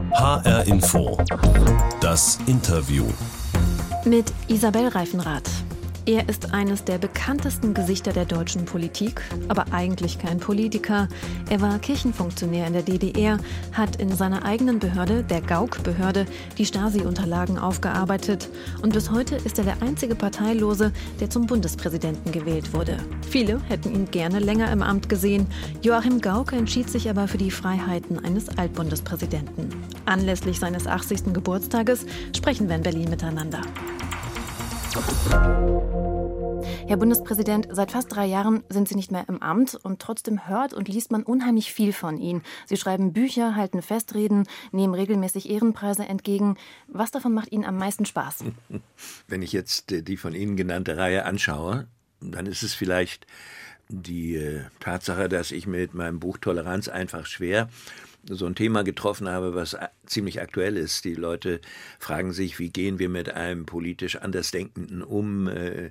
HR Info. Das Interview. Mit Isabel Reifenrath. Er ist eines der bekanntesten Gesichter der deutschen Politik, aber eigentlich kein Politiker. Er war Kirchenfunktionär in der DDR, hat in seiner eigenen Behörde, der Gauck-Behörde, die Stasi-Unterlagen aufgearbeitet. Und bis heute ist er der einzige Parteilose, der zum Bundespräsidenten gewählt wurde. Viele hätten ihn gerne länger im Amt gesehen. Joachim Gauck entschied sich aber für die Freiheiten eines Altbundespräsidenten. Anlässlich seines 80. Geburtstages sprechen wir in Berlin miteinander. Herr Bundespräsident, seit fast 3 Jahren sind Sie nicht mehr im Amt und trotzdem hört und liest man unheimlich viel von Ihnen. Sie schreiben Bücher, halten Festreden, nehmen regelmäßig Ehrenpreise entgegen. Was davon macht Ihnen am meisten Spaß? Wenn ich jetzt die von Ihnen genannte Reihe anschaue, dann ist es vielleicht die Tatsache, dass ich mit meinem Buch Toleranz einfach schwer so ein Thema getroffen habe, was ziemlich aktuell ist. Die Leute fragen sich, wie gehen wir mit einem politisch Andersdenkenden um?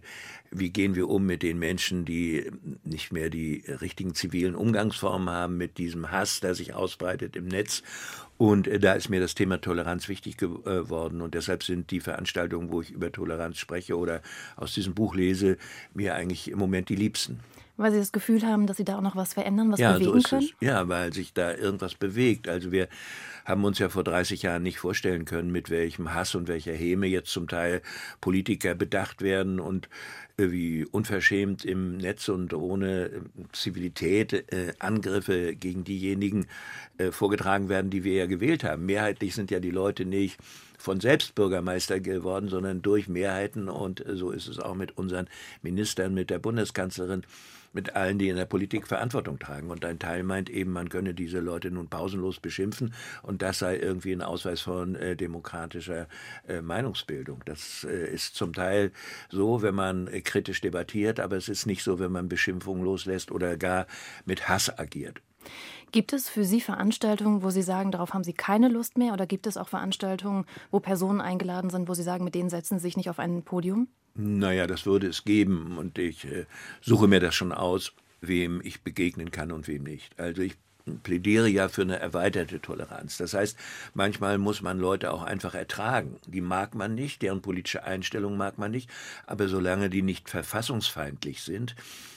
Wie gehen wir um mit den Menschen, die nicht mehr die richtigen zivilen Umgangsformen haben, mit diesem Hass, der sich ausbreitet im Netz? Und da ist mir das Thema Toleranz wichtig geworden. Und deshalb sind die Veranstaltungen, wo ich über Toleranz spreche oder aus diesem Buch lese, mir eigentlich im Moment die liebsten. Weil Sie das Gefühl haben, dass Sie da auch noch was verändern, was bewegen können? Es. Ja, weil sich da irgendwas bewegt. Also wir haben uns ja vor 30 Jahren nicht vorstellen können, mit welchem Hass und welcher Häme jetzt zum Teil Politiker bedacht werden und wie unverschämt im Netz und ohne Zivilität Angriffe gegen diejenigen vorgetragen werden, die wir ja gewählt haben. Mehrheitlich sind ja die Leute nicht von selbst Bürgermeister geworden, sondern durch Mehrheiten. Und so ist es auch mit unseren Ministern, mit der Bundeskanzlerin, mit allen, die in der Politik Verantwortung tragen. Und ein Teil meint eben, man könne diese Leute nun pausenlos beschimpfen und das sei irgendwie ein Ausweis von demokratischer Meinungsbildung. Das ist zum Teil so, wenn man kritisch debattiert, aber es ist nicht so, wenn man Beschimpfungen loslässt oder gar mit Hass agiert. Gibt es für Sie Veranstaltungen, wo Sie sagen, darauf haben Sie keine Lust mehr? Oder gibt es auch Veranstaltungen, wo Personen eingeladen sind, wo Sie sagen, mit denen setzen Sie sich nicht auf ein Podium? Naja, das würde es geben und ich suche mir das schon aus, wem ich begegnen kann und wem nicht. Also ich plädiere ja für eine erweiterte Toleranz. Das heißt, manchmal muss man Leute auch einfach ertragen. Die mag man nicht, deren politische Einstellung mag man nicht, aber solange die nicht verfassungsfeindlich sind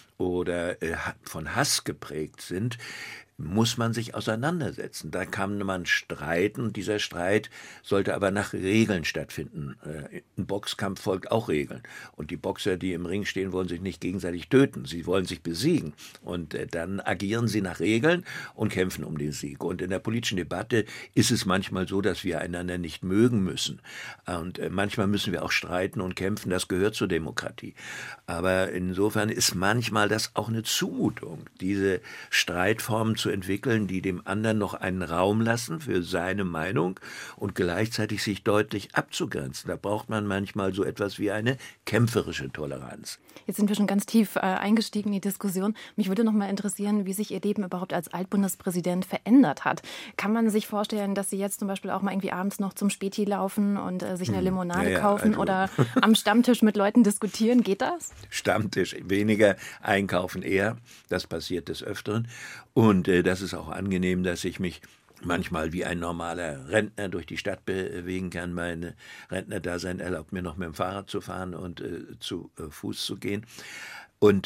oder von Hass geprägt sind, muss man sich auseinandersetzen. Da kann man streiten und dieser Streit sollte aber nach Regeln stattfinden. Ein Boxkampf folgt auch Regeln. Und die Boxer, die im Ring stehen, wollen sich nicht gegenseitig töten. Sie wollen sich besiegen. Und dann agieren sie nach Regeln und kämpfen um den Sieg. Und in der politischen Debatte ist es manchmal so, dass wir einander nicht mögen müssen. Und manchmal müssen wir auch streiten und kämpfen. Das gehört zur Demokratie. Aber insofern ist manchmal das auch eine Zumutung, diese Streitformen zu entwickeln, die dem anderen noch einen Raum lassen für seine Meinung und gleichzeitig sich deutlich abzugrenzen. Da braucht man manchmal so etwas wie eine kämpferische Toleranz. Jetzt sind wir schon ganz tief eingestiegen in die Diskussion. Mich würde noch mal interessieren, wie sich Ihr Leben überhaupt als Altbundespräsident verändert hat. Kann man sich vorstellen, dass Sie jetzt zum Beispiel auch mal irgendwie abends noch zum Späti laufen und sich eine Limonade kaufen oder am Stammtisch mit Leuten diskutieren? Geht das? Stammtisch weniger, einkaufen eher. Das passiert des Öfteren. Und das ist auch angenehm, dass ich mich manchmal wie ein normaler Rentner durch die Stadt bewegen kann. Mein Rentnerdasein erlaubt mir noch mit dem Fahrrad zu fahren und zu Fuß zu gehen. Und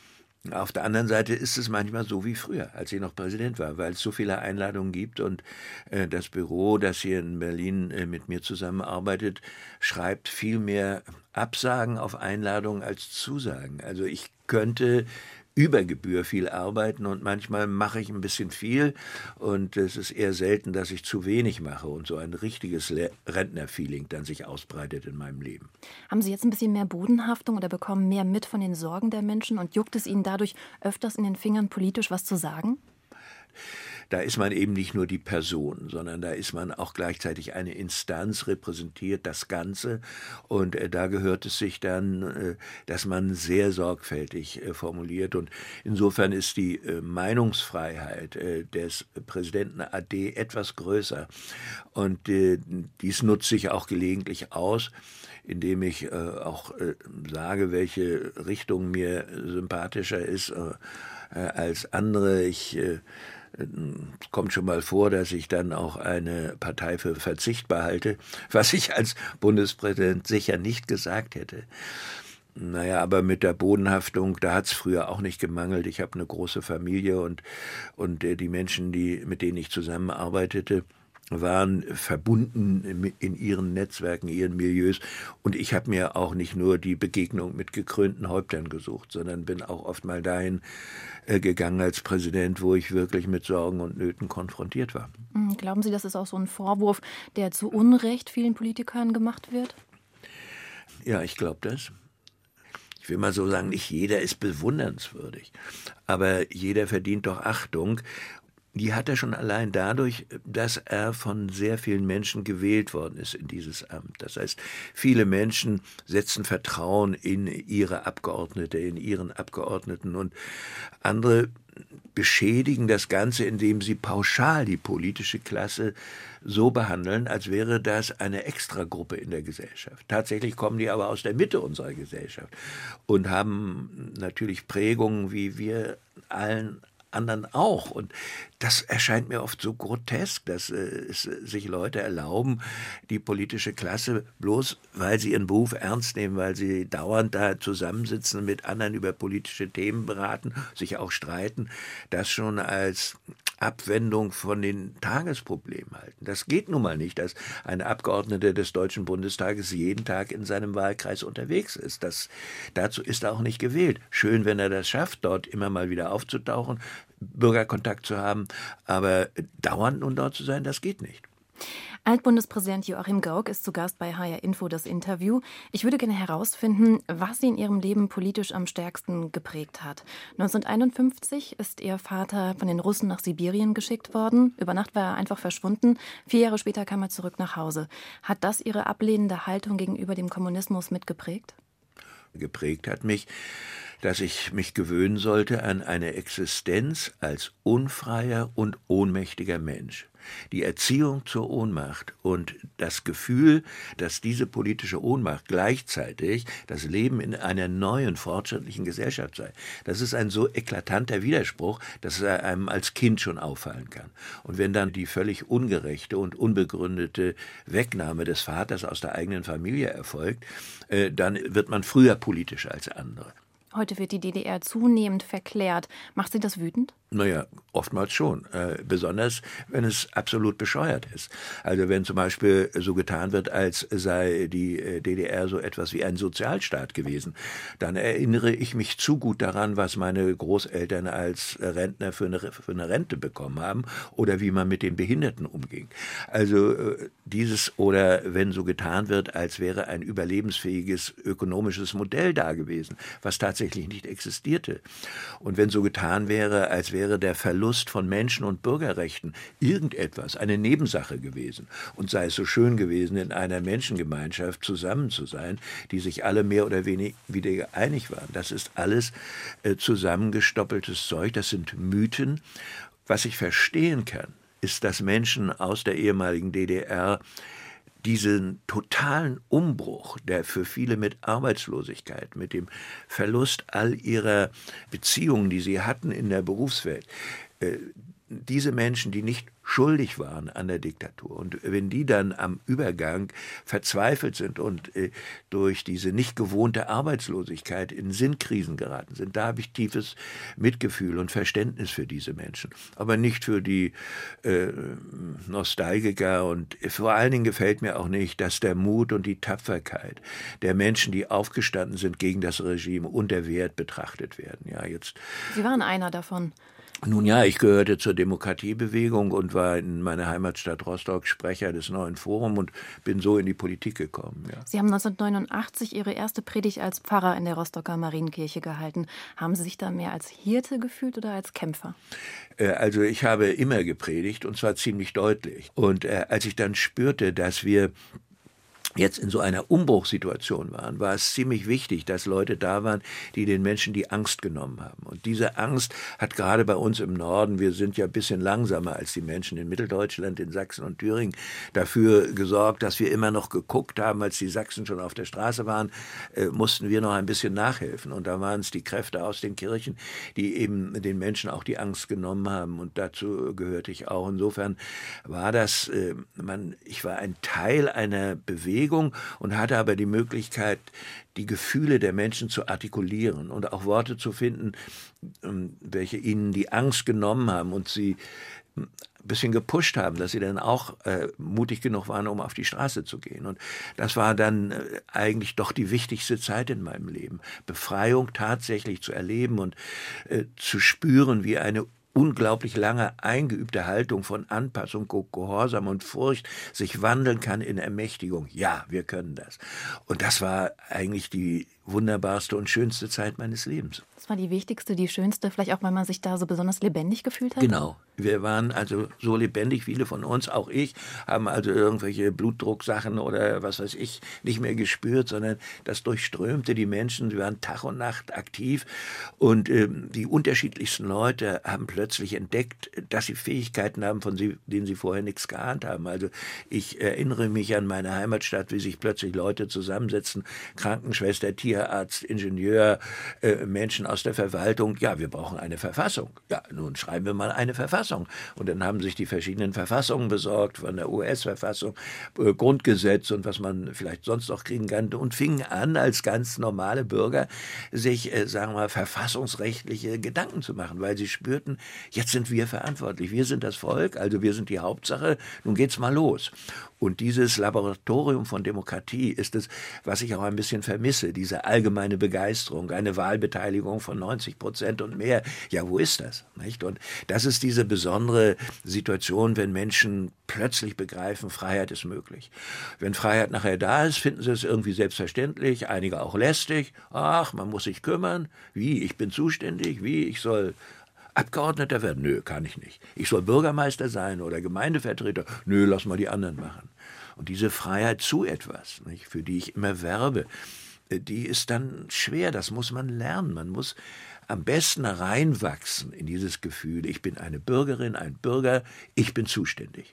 auf der anderen Seite ist es manchmal so wie früher, als ich noch Präsident war, weil es so viele Einladungen gibt und das Büro, das hier in Berlin mit mir zusammenarbeitet, schreibt viel mehr Absagen auf Einladungen als Zusagen. Also ich könnte über Gebühr viel arbeiten und manchmal mache ich ein bisschen viel und es ist eher selten, dass ich zu wenig mache und so ein richtiges Rentnerfeeling dann sich ausbreitet in meinem Leben. Haben Sie jetzt ein bisschen mehr Bodenhaftung oder bekommen mehr mit von den Sorgen der Menschen und juckt es Ihnen dadurch öfters in den Fingern, politisch was zu sagen? Da ist man eben nicht nur die Person, sondern da ist man auch gleichzeitig eine Instanz, repräsentiert das Ganze. Und da gehört es sich dann, dass man sehr sorgfältig formuliert. Und insofern ist die Meinungsfreiheit des Präsidenten AD etwas größer. Und dies nutze ich auch gelegentlich aus, indem ich auch sage, welche Richtung mir sympathischer ist als andere. Ich Es kommt schon mal vor, dass ich dann auch eine Partei für verzichtbar halte, was ich als Bundespräsident sicher nicht gesagt hätte. Naja, aber mit der Bodenhaftung, da hat es früher auch nicht gemangelt. Ich habe eine große Familie und die Menschen, mit denen ich zusammenarbeitete, waren verbunden in ihren Netzwerken, ihren Milieus. Und ich habe mir auch nicht nur die Begegnung mit gekrönten Häuptern gesucht, sondern bin auch oft mal dahin gegangen als Präsident, wo ich wirklich mit Sorgen und Nöten konfrontiert war. Glauben Sie, das ist auch so ein Vorwurf, der zu Unrecht vielen Politikern gemacht wird? Ja, ich glaube das. Ich will mal so sagen, nicht jeder ist bewundernswürdig, aber jeder verdient doch Achtung. Die hat er schon allein dadurch, dass er von sehr vielen Menschen gewählt worden ist in dieses Amt. Das heißt, viele Menschen setzen Vertrauen in ihre Abgeordnete, in ihren Abgeordneten, und andere beschädigen das Ganze, indem sie pauschal die politische Klasse so behandeln, als wäre das eine Extragruppe in der Gesellschaft. Tatsächlich kommen die aber aus der Mitte unserer Gesellschaft und haben natürlich Prägungen wie wir allen anderen auch. Und das erscheint mir oft so grotesk, dass es sich Leute erlauben, die politische Klasse, bloß weil sie ihren Beruf ernst nehmen, weil sie dauernd da zusammensitzen, mit anderen über politische Themen beraten, sich auch streiten, das schon als Abwendung von den Tagesproblemen halten. Das geht nun mal nicht, dass ein Abgeordneter des Deutschen Bundestages jeden Tag in seinem Wahlkreis unterwegs ist. Dazu ist er auch nicht gewählt. Schön, wenn er das schafft, dort immer mal wieder aufzutauchen, Bürgerkontakt zu haben, aber dauernd nun dort zu sein, das geht nicht. Altbundespräsident Joachim Gauck ist zu Gast bei HR Info, das Interview. Ich würde gerne herausfinden, was Sie in Ihrem Leben politisch am stärksten geprägt hat. 1951 ist Ihr Vater von den Russen nach Sibirien geschickt worden. Über Nacht war er einfach verschwunden. 4 Jahre später kam er zurück nach Hause. Hat das Ihre ablehnende Haltung gegenüber dem Kommunismus mitgeprägt? Geprägt hat mich, dass ich mich gewöhnen sollte an eine Existenz als unfreier und ohnmächtiger Mensch. Die Erziehung zur Ohnmacht und das Gefühl, dass diese politische Ohnmacht gleichzeitig das Leben in einer neuen, fortschrittlichen Gesellschaft sei. Das ist ein so eklatanter Widerspruch, dass er einem als Kind schon auffallen kann. Und wenn dann die völlig ungerechte und unbegründete Wegnahme des Vaters aus der eigenen Familie erfolgt, dann wird man früher politisch als andere. Heute wird die DDR zunehmend verklärt. Macht Sie das wütend? Naja, oftmals schon. Besonders, wenn es absolut bescheuert ist. Also wenn zum Beispiel so getan wird, als sei die DDR so etwas wie ein Sozialstaat gewesen, dann erinnere ich mich zu gut daran, was meine Großeltern als Rentner für eine Rente bekommen haben oder wie man mit den Behinderten umging. Also oder wenn so getan wird, als wäre ein überlebensfähiges ökonomisches Modell da gewesen, was tatsächlich nicht existierte. Und wenn so getan wäre, als wäre der Verlust von Menschen- und Bürgerrechten irgendetwas, eine Nebensache gewesen, und sei es so schön gewesen, in einer Menschengemeinschaft zusammen zu sein, die sich alle mehr oder weniger einig waren. Das ist alles zusammengestoppeltes Zeug, das sind Mythen. Was ich verstehen kann, ist, dass Menschen aus der ehemaligen DDR diesen totalen Umbruch, der für viele mit Arbeitslosigkeit, mit dem Verlust all ihrer Beziehungen, die sie hatten in der Berufswelt, diese Menschen, die nicht schuldig waren an der Diktatur, und wenn die dann am Übergang verzweifelt sind und durch diese nicht gewohnte Arbeitslosigkeit in Sinnkrisen geraten sind, da habe ich tiefes Mitgefühl und Verständnis für diese Menschen, aber nicht für die Nostalgiker. Und vor allen Dingen gefällt mir auch nicht, dass der Mut und die Tapferkeit der Menschen, die aufgestanden sind gegen das Regime, unter Wert betrachtet werden. Ja, jetzt. Sie waren einer davon. Nun ja, ich gehörte zur Demokratiebewegung und war in meiner Heimatstadt Rostock Sprecher des Neuen Forum und bin so in die Politik gekommen. Ja. Sie haben 1989 Ihre erste Predigt als Pfarrer in der Rostocker Marienkirche gehalten. Haben Sie sich da mehr als Hirte gefühlt oder als Kämpfer? Also ich habe immer gepredigt, und zwar ziemlich deutlich. Und als ich dann spürte, dass wir jetzt in so einer Umbruchssituation waren, war es ziemlich wichtig, dass Leute da waren, die den Menschen die Angst genommen haben. Und diese Angst hat gerade bei uns im Norden, wir sind ja ein bisschen langsamer als die Menschen in Mitteldeutschland, in Sachsen und Thüringen, dafür gesorgt, dass wir immer noch geguckt haben, als die Sachsen schon auf der Straße waren, mussten wir noch ein bisschen nachhelfen. Und da waren es die Kräfte aus den Kirchen, die eben den Menschen auch die Angst genommen haben. Und dazu gehörte ich auch. Insofern war das, ich war ein Teil einer Bewegung und hatte aber die Möglichkeit, die Gefühle der Menschen zu artikulieren und auch Worte zu finden, welche ihnen die Angst genommen haben und sie ein bisschen gepusht haben, dass sie dann auch mutig genug waren, um auf die Straße zu gehen. Und das war dann eigentlich doch die wichtigste Zeit in meinem Leben. Befreiung tatsächlich zu erleben und zu spüren, wie eine unglaublich lange eingeübte Haltung von Anpassung, Gehorsam und Furcht sich wandeln kann in Ermächtigung. Ja, wir können das. Und das war eigentlich die wunderbarste und schönste Zeit meines Lebens. Das war die wichtigste, die schönste, vielleicht auch, weil man sich da so besonders lebendig gefühlt hat? Genau. Wir waren also so lebendig, viele von uns, auch ich, haben also irgendwelche Blutdrucksachen oder was weiß ich nicht mehr gespürt, sondern das durchströmte die Menschen. Sie waren Tag und Nacht aktiv und die unterschiedlichsten Leute haben plötzlich entdeckt, dass sie Fähigkeiten haben, von denen sie vorher nichts geahnt haben. Also ich erinnere mich an meine Heimatstadt, wie sich plötzlich Leute zusammensetzen, Krankenschwester, Tierarzt, Ingenieur, Menschen aus der Verwaltung. Ja, wir brauchen eine Verfassung. Ja, nun schreiben wir mal eine Verfassung. Und dann haben sich die verschiedenen Verfassungen besorgt, von der US-Verfassung, Grundgesetz und was man vielleicht sonst noch kriegen kann, und fingen an, als ganz normale Bürger sich, sagen wir mal, verfassungsrechtliche Gedanken zu machen, weil sie spürten, jetzt sind wir verantwortlich, wir sind das Volk, also wir sind die Hauptsache, nun geht's mal los. Und dieses Laboratorium von Demokratie ist es, was ich auch ein bisschen vermisse, diese allgemeine Begeisterung, eine Wahlbeteiligung von 90% und mehr. Ja, wo ist das? Nicht? Und das ist diese besondere Situation, wenn Menschen plötzlich begreifen, Freiheit ist möglich. Wenn Freiheit nachher da ist, finden sie es irgendwie selbstverständlich, einige auch lästig. Ach, man muss sich kümmern. Wie, ich bin zuständig? Wie, ich soll Abgeordneter werden? Nö, kann ich nicht. Ich soll Bürgermeister sein oder Gemeindevertreter? Nö, lass mal die anderen machen. Und diese Freiheit zu etwas, nicht, für die ich immer werbe, die ist dann schwer, das muss man lernen. Man muss am besten reinwachsen in dieses Gefühl, ich bin eine Bürgerin, ein Bürger, ich bin zuständig.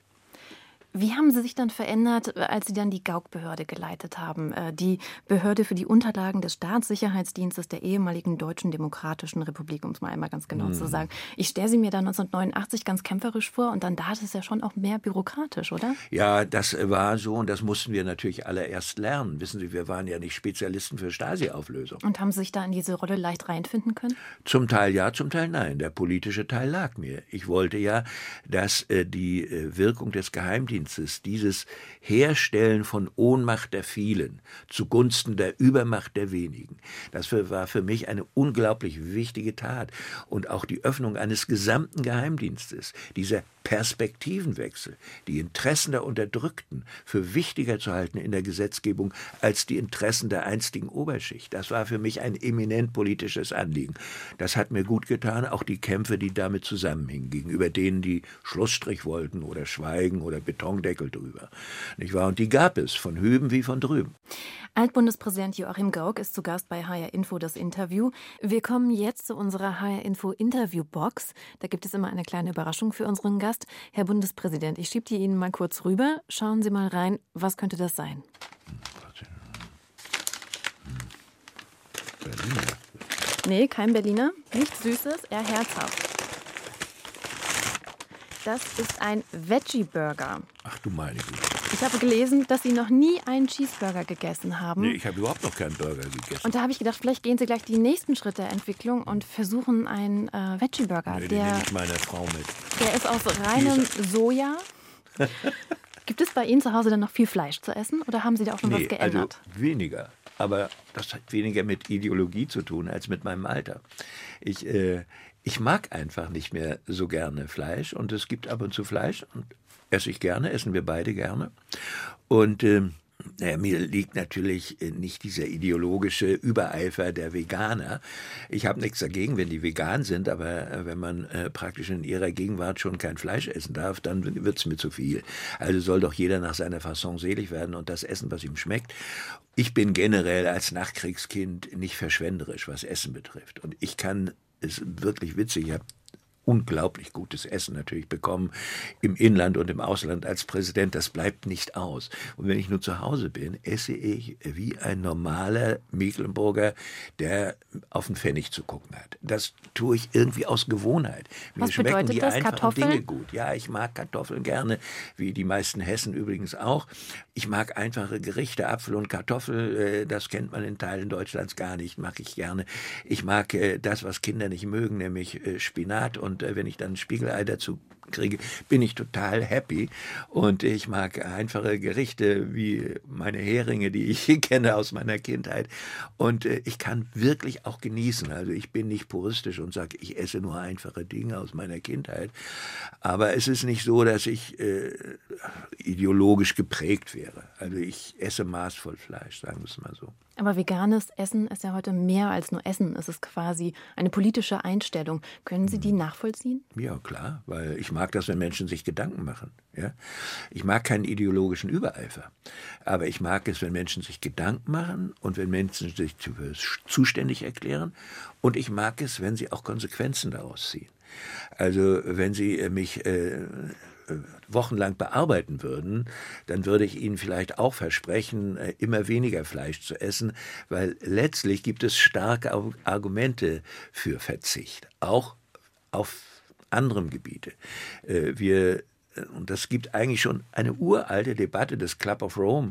Wie haben Sie sich dann verändert, als Sie dann die GAUK-Behörde geleitet haben? Die Behörde für die Unterlagen des Staatssicherheitsdienstes der ehemaligen Deutschen Demokratischen Republik, um es mal einmal ganz genau zu sagen. Ich stelle sie mir da 1989 ganz kämpferisch vor und dann da ist es ja schon auch mehr bürokratisch, oder? Ja, das war so und das mussten wir natürlich alle erst lernen. Wissen Sie, wir waren ja nicht Spezialisten für Stasi-Auflösung. Und haben Sie sich da in diese Rolle leicht reinfinden können? Zum Teil ja, zum Teil nein. Der politische Teil lag mir. Ich wollte ja, dass die Wirkung des Geheimdienstes, dieses Herstellen von Ohnmacht der vielen zugunsten der Übermacht der wenigen, das war für mich eine unglaublich wichtige Tat. Und auch die Öffnung eines gesamten Geheimdienstes, dieser Perspektivenwechsel, die Interessen der Unterdrückten für wichtiger zu halten in der Gesetzgebung als die Interessen der einstigen Oberschicht. Das war für mich ein eminent politisches Anliegen. Das hat mir gut getan, auch die Kämpfe, die damit zusammenhingen, gegenüber denen, die Schlussstrich wollten oder schweigen oder Betondeckel drüber. Nicht wahr? Und die gab es, von hüben wie von drüben. Altbundespräsident Joachim Gauck ist zu Gast bei HR Info, das Interview. Wir kommen jetzt zu unserer HR Info Interviewbox. Da gibt es immer eine kleine Überraschung für unseren Gast. Herr Bundespräsident, ich schiebe die Ihnen mal kurz rüber. Schauen Sie mal rein, was könnte das sein? Berliner. Nee, kein Berliner. Nichts Süßes, eher herzhaft. Das ist ein Veggie-Burger. Ach du meine Güte. Ich habe gelesen, dass Sie noch nie einen Cheeseburger gegessen haben. Nee, ich habe überhaupt noch keinen Burger gegessen. Und da habe ich gedacht, vielleicht gehen Sie gleich die nächsten Schritte der Entwicklung und versuchen einen Veggie-Burger. Nee, den nehme ich meiner Frau mit. Der ist aus reinem Soja. Gibt es bei Ihnen zu Hause dann noch viel Fleisch zu essen oder haben Sie da auch schon was geändert? Also weniger. Aber das hat weniger mit Ideologie zu tun als mit meinem Alter. Ich mag einfach nicht mehr so gerne Fleisch und es gibt ab und zu Fleisch und esse ich gerne, essen wir beide gerne. Und Naja, mir liegt natürlich nicht dieser ideologische Übereifer der Veganer. Ich habe nichts dagegen, wenn die vegan sind, aber wenn man praktisch in ihrer Gegenwart schon kein Fleisch essen darf, dann wird es mir zu viel. Also soll doch jeder nach seiner Fasson selig werden und das essen, was ihm schmeckt. Ich bin generell als Nachkriegskind nicht verschwenderisch, was Essen betrifft. Und ich kann, es ist wirklich witzig, ich habe unglaublich gutes Essen natürlich bekommen, im Inland und im Ausland als Präsident, das bleibt nicht aus. Und wenn ich nur zu Hause bin, esse ich wie ein normaler Mecklenburger, der auf den Pfennig zu gucken hat. Das tue ich irgendwie aus Gewohnheit. Mir schmecken die einfachen Dinge gut. Ja, ich mag Kartoffeln gerne, wie die meisten Hessen übrigens auch. Ich mag einfache Gerichte, Apfel und Kartoffel, das kennt man in Teilen Deutschlands gar nicht, mag ich gerne. Ich mag das, was Kinder nicht mögen, nämlich Spinat, und wenn ich dann ein Spiegelei dazu kriege, bin ich total happy. Und ich mag einfache Gerichte wie meine Heringe, die ich kenne aus meiner Kindheit. Und ich kann wirklich auch genießen. Also ich bin nicht puristisch und sage, ich esse nur einfache Dinge aus meiner Kindheit. Aber es ist nicht so, dass ich ideologisch geprägt wäre. Also ich esse maßvoll Fleisch, sagen wir es mal so. Aber veganes Essen ist ja heute mehr als nur Essen. Es ist quasi eine politische Einstellung. Können Sie die nachvollziehen? Ja, klar, weil ich mag das, wenn Menschen sich Gedanken machen. Ja? Ich mag keinen ideologischen Übereifer, aber ich mag es, wenn Menschen sich Gedanken machen und wenn Menschen sich zuständig erklären, und ich mag es, wenn sie auch Konsequenzen daraus ziehen. Also wenn Sie mich wochenlang bearbeiten würden, dann würde ich Ihnen vielleicht auch versprechen, immer weniger Fleisch zu essen, weil letztlich gibt es starke Argumente für Verzicht, auch auf anderem Gebiete. Und das gibt eigentlich schon eine uralte Debatte des Club of Rome,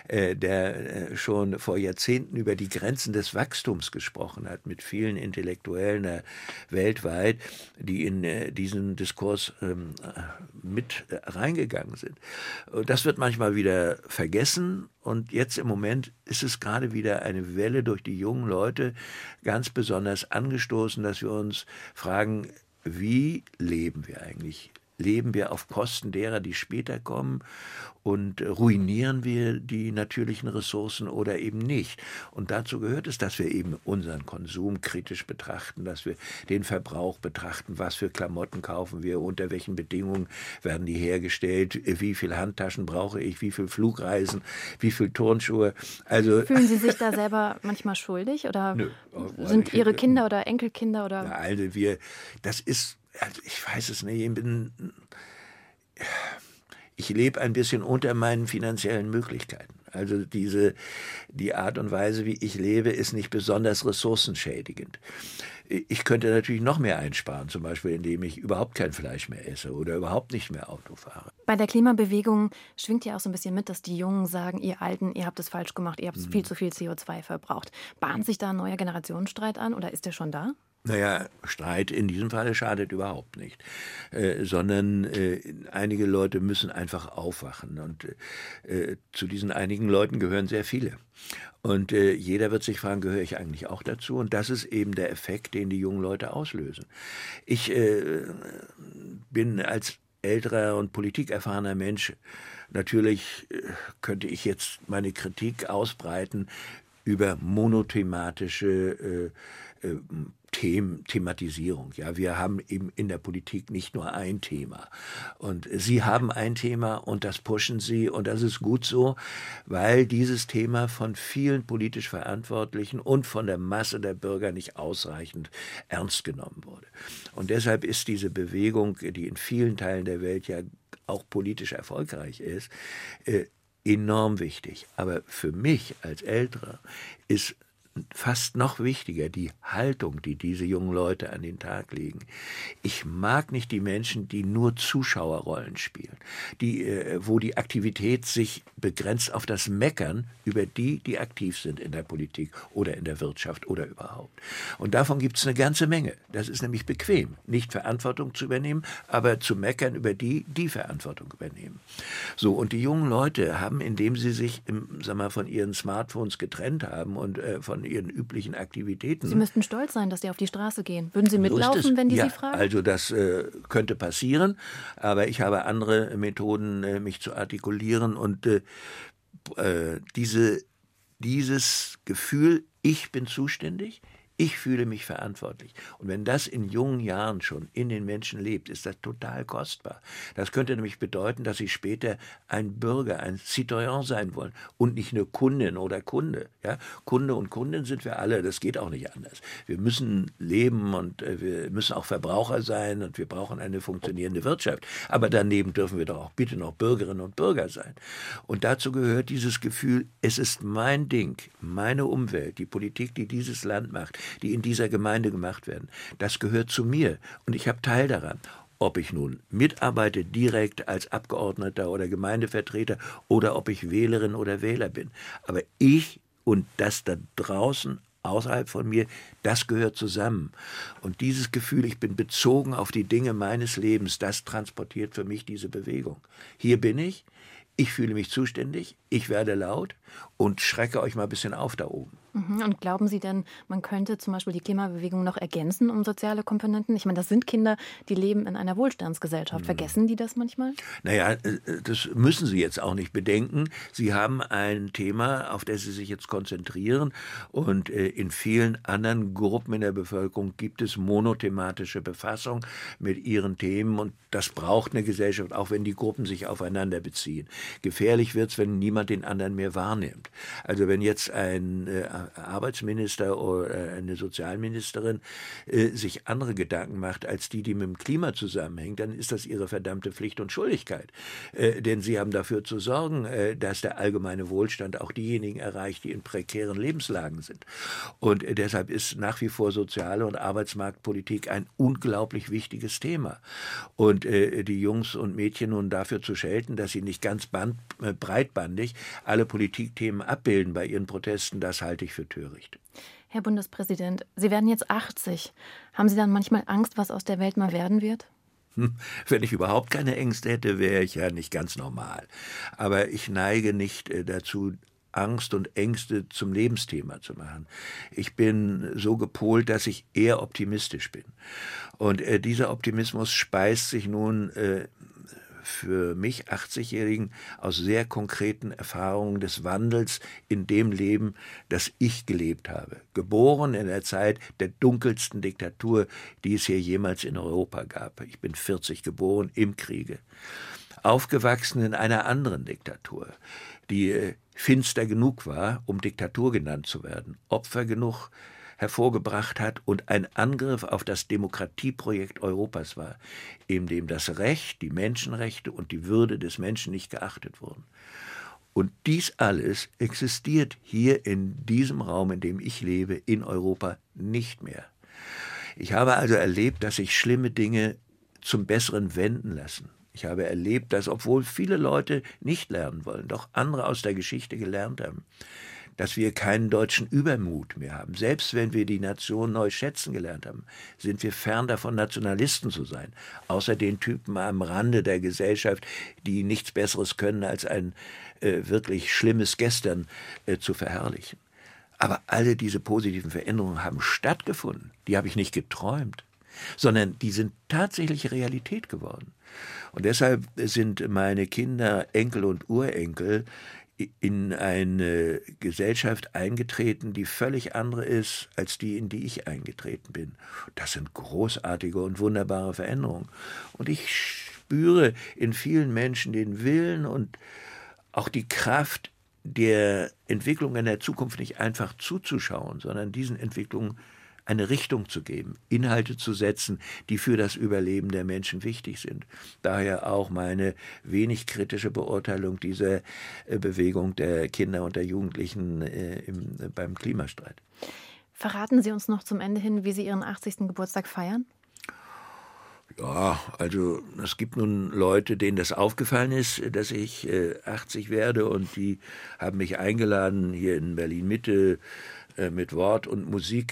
der schon vor Jahrzehnten über die Grenzen des Wachstums gesprochen hat, mit vielen Intellektuellen weltweit, die in diesen Diskurs mit reingegangen sind. Und das wird manchmal wieder vergessen, und jetzt im Moment ist es gerade wieder eine Welle durch die jungen Leute ganz besonders angestoßen, dass wir uns fragen, wie leben wir eigentlich? Leben wir auf Kosten derer, die später kommen, und ruinieren wir die natürlichen Ressourcen oder eben nicht? Und dazu gehört es, dass wir eben unseren Konsum kritisch betrachten, dass wir den Verbrauch betrachten, was für Klamotten kaufen wir, unter welchen Bedingungen werden die hergestellt, wie viele Handtaschen brauche ich, wie viele Flugreisen, wie viele Turnschuhe. Also fühlen Sie sich da selber manchmal schuldig, oder nö, sind Ihre Kinder oder Enkelkinder oder? Ja, also ich weiß es nicht, ich lebe ein bisschen unter meinen finanziellen Möglichkeiten. Also die Art und Weise, wie ich lebe, ist nicht besonders ressourcenschädigend. Ich könnte natürlich noch mehr einsparen, zum Beispiel indem ich überhaupt kein Fleisch mehr esse oder überhaupt nicht mehr Auto fahre. Bei der Klimabewegung schwingt ja auch so ein bisschen mit, dass die Jungen sagen, ihr Alten, ihr habt es falsch gemacht, ihr habt viel zu viel CO2 verbraucht. Bahnt sich da ein neuer Generationenstreit an, oder ist der schon da? Naja, Streit in diesem Falle schadet überhaupt nicht, sondern einige Leute müssen einfach aufwachen, und zu diesen einigen Leuten gehören sehr viele. Und jeder wird sich fragen, gehöre ich eigentlich auch dazu? Und das ist eben der Effekt, den die jungen Leute auslösen. Ich bin als älterer und politikerfahrener Mensch, natürlich könnte ich jetzt meine Kritik ausbreiten über monothematische Thematisierung. Ja, wir haben eben in der Politik nicht nur ein Thema. Und Sie haben ein Thema und das pushen Sie, und das ist gut so, weil dieses Thema von vielen politisch Verantwortlichen und von der Masse der Bürger nicht ausreichend ernst genommen wurde. Und deshalb ist diese Bewegung, die in vielen Teilen der Welt ja auch politisch erfolgreich ist, enorm wichtig. Aber für mich als Älterer ist fast noch wichtiger die Haltung, die diese jungen Leute an den Tag legen. Ich mag nicht die Menschen, die nur Zuschauerrollen spielen, wo die Aktivität sich begrenzt auf das Meckern über die aktiv sind in der Politik oder in der Wirtschaft oder überhaupt. Und davon gibt es eine ganze Menge. Das ist nämlich bequem, nicht Verantwortung zu übernehmen, aber zu meckern über die Verantwortung übernehmen. So, und die jungen Leute haben, indem sie sich von ihren Smartphones getrennt haben und von ihren üblichen Aktivitäten. Sie müssten stolz sein, dass Sie auf die Straße gehen. Würden Sie mitlaufen, wenn die Sie fragen? Also das könnte passieren, aber ich habe andere Methoden, mich zu artikulieren, und dieses Gefühl, ich bin zuständig, ich fühle mich verantwortlich. Und wenn das in jungen Jahren schon in den Menschen lebt, ist das total kostbar. Das könnte nämlich bedeuten, dass sie später ein Bürger, ein Citoyen sein wollen und nicht eine Kundin oder Kunde. Ja? Kunde und Kundin sind wir alle, das geht auch nicht anders. Wir müssen leben und wir müssen auch Verbraucher sein und wir brauchen eine funktionierende Wirtschaft. Aber daneben dürfen wir doch auch bitte noch Bürgerinnen und Bürger sein. Und dazu gehört dieses Gefühl, es ist mein Ding, meine Umwelt, die Politik, die dieses Land macht, die in dieser Gemeinde gemacht werden. Das gehört zu mir und ich habe Teil daran. Ob ich nun mitarbeite direkt als Abgeordneter oder Gemeindevertreter oder ob ich Wählerin oder Wähler bin. Aber ich und das da draußen außerhalb von mir, das gehört zusammen. Und dieses Gefühl, ich bin bezogen auf die Dinge meines Lebens, das transportiert für mich diese Bewegung. Hier bin ich fühle mich zuständig, ich werde laut und schrecke euch mal ein bisschen auf da oben. Und glauben Sie denn, man könnte zum Beispiel die Klimabewegung noch ergänzen um soziale Komponenten? Ich meine, das sind Kinder, die leben in einer Wohlstandsgesellschaft. Vergessen die das manchmal? Naja, das müssen Sie jetzt auch nicht bedenken. Sie haben ein Thema, auf das Sie sich jetzt konzentrieren. Und in vielen anderen Gruppen in der Bevölkerung gibt es monothematische Befassung mit ihren Themen. Und das braucht eine Gesellschaft, auch wenn die Gruppen sich aufeinander beziehen. Gefährlich wird es, wenn niemand den anderen mehr wahrnimmt. Also wenn jetzt ein Arbeitsminister oder eine Sozialministerin sich andere Gedanken macht, als die mit dem Klima zusammenhängen, dann ist das ihre verdammte Pflicht und Schuldigkeit. Denn sie haben dafür zu sorgen, dass der allgemeine Wohlstand auch diejenigen erreicht, die in prekären Lebenslagen sind. Und deshalb ist nach wie vor soziale und Arbeitsmarktpolitik ein unglaublich wichtiges Thema. Und die Jungs und Mädchen nun dafür zu schelten, dass sie nicht ganz breitbandig alle Politikthemen abbilden bei ihren Protesten, das halte ich für töricht. Herr Bundespräsident, Sie werden jetzt 80. Haben Sie dann manchmal Angst, was aus der Welt mal werden wird? Wenn ich überhaupt keine Ängste hätte, wäre ich ja nicht ganz normal. Aber ich neige nicht dazu, Angst und Ängste zum Lebensthema zu machen. Ich bin so gepolt, dass ich eher optimistisch bin. Und dieser Optimismus speist sich nun für mich 80-Jährigen aus sehr konkreten Erfahrungen des Wandels in dem Leben, das ich gelebt habe. Geboren in der Zeit der dunkelsten Diktatur, die es hier jemals in Europa gab. Ich bin 40 geboren im Kriege. Aufgewachsen in einer anderen Diktatur, die finster genug war, um Diktatur genannt zu werden, Opfer genug hervorgebracht hat und ein Angriff auf das Demokratieprojekt Europas war, in dem das Recht, die Menschenrechte und die Würde des Menschen nicht geachtet wurden. Und dies alles existiert hier in diesem Raum, in dem ich lebe, in Europa nicht mehr. Ich habe also erlebt, dass sich schlimme Dinge zum Besseren wenden lassen. Ich habe erlebt, dass, obwohl viele Leute nicht lernen wollen, doch andere aus der Geschichte gelernt haben, dass wir keinen deutschen Übermut mehr haben. Selbst wenn wir die Nation neu schätzen gelernt haben, sind wir fern davon, Nationalisten zu sein. Außer den Typen am Rande der Gesellschaft, die nichts Besseres können, als ein wirklich schlimmes Gestern zu verherrlichen. Aber alle diese positiven Veränderungen haben stattgefunden. Die habe ich nicht geträumt, sondern die sind tatsächlich Realität geworden. Und deshalb sind meine Kinder, Enkel und Urenkel in eine Gesellschaft eingetreten, die völlig andere ist als die, in die ich eingetreten bin. Das sind großartige und wunderbare Veränderungen. Und ich spüre in vielen Menschen den Willen und auch die Kraft der Entwicklung in der Zukunft nicht einfach zuzuschauen, sondern diesen Entwicklungen eine Richtung zu geben, Inhalte zu setzen, die für das Überleben der Menschen wichtig sind. Daher auch meine wenig kritische Beurteilung dieser Bewegung der Kinder und der Jugendlichen beim Klimastreit. Verraten Sie uns noch zum Ende hin, wie Sie Ihren 80. Geburtstag feiern? Ja, also es gibt nun Leute, denen das aufgefallen ist, dass ich 80 werde, und die haben mich eingeladen, hier in Berlin-Mitte mit Wort und Musik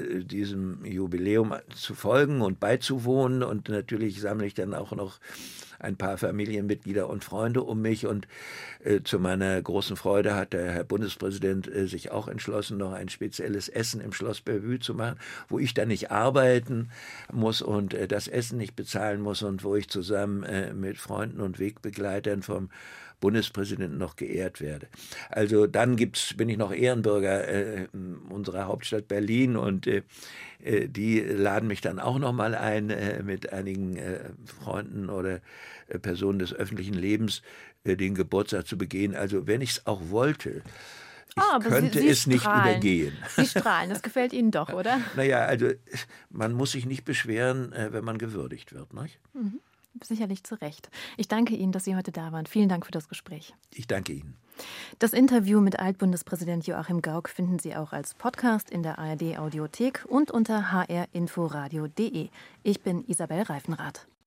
diesem Jubiläum zu folgen und beizuwohnen. Und natürlich sammle ich dann auch noch ein paar Familienmitglieder und Freunde um mich. Und zu meiner großen Freude hat der Herr Bundespräsident sich auch entschlossen, noch ein spezielles Essen im Schloss Bellevue zu machen, wo ich dann nicht arbeiten muss und das Essen nicht bezahlen muss und wo ich zusammen mit Freunden und Wegbegleitern vom Bundespräsidenten noch geehrt werde. Also dann bin ich noch Ehrenbürger unserer Hauptstadt Berlin und die laden mich dann auch noch mal ein, mit einigen Freunden oder Personen des öffentlichen Lebens den Geburtstag zu begehen. Also wenn ich es auch wollte, ich könnte es nicht übergehen. Sie strahlen, das gefällt Ihnen doch, oder? Naja, also man muss sich nicht beschweren, wenn man gewürdigt wird, nicht? Mhm. Sicherlich zu Recht. Ich danke Ihnen, dass Sie heute da waren. Vielen Dank für das Gespräch. Ich danke Ihnen. Das Interview mit Altbundespräsident Joachim Gauck finden Sie auch als Podcast in der ARD Audiothek und unter hrinforadio.de. Ich bin Isabel Reifenrath.